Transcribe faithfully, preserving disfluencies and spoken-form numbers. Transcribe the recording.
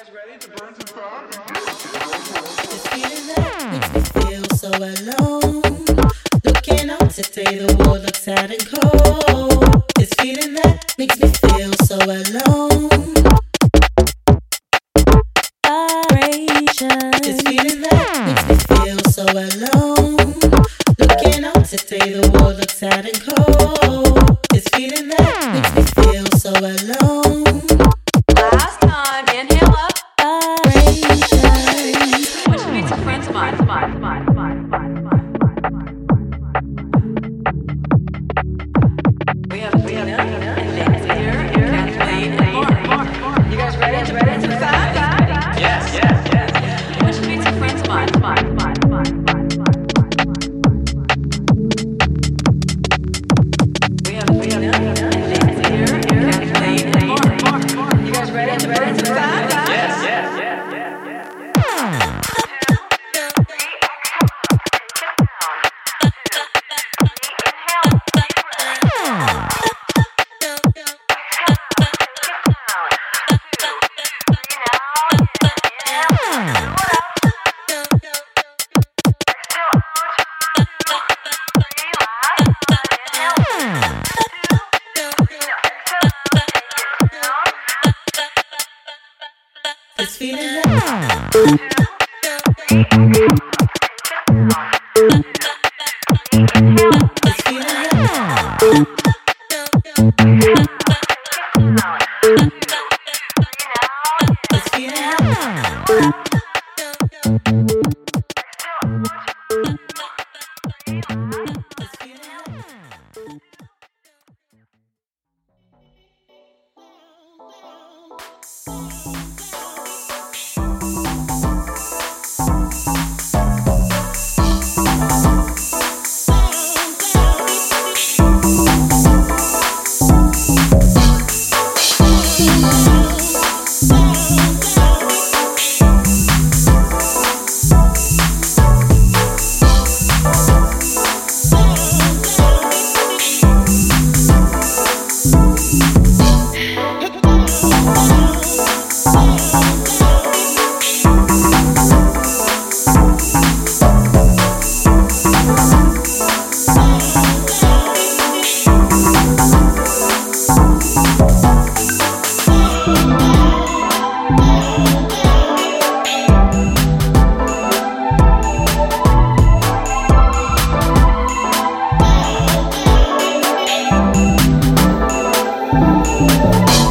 This feeling that makes me feel so alone. Looking out today, the world looks sad and cold. This feeling that makes me feel so alone. This feeling that makes me feel so alone. Looking out today, the world looks sad and cold. This feeling that makes me feel so alone. Last time, inhale up. Which should be some friends of mine. mine, mine, mine, mine, mine. We have, we have, and here, here, Kathleen, and Mark. You guys ready? Ready to the fact? Yes, yes, yes. Which should be some friends of mine. mine, mine, mine, mine, mine. We have, we have, and here, here, Kathleen, and Mark. You guys ready? Ready to the fact? Yes, yes, yes, yes, yes. This feeling that This feeling that This feeling that We'll be right back.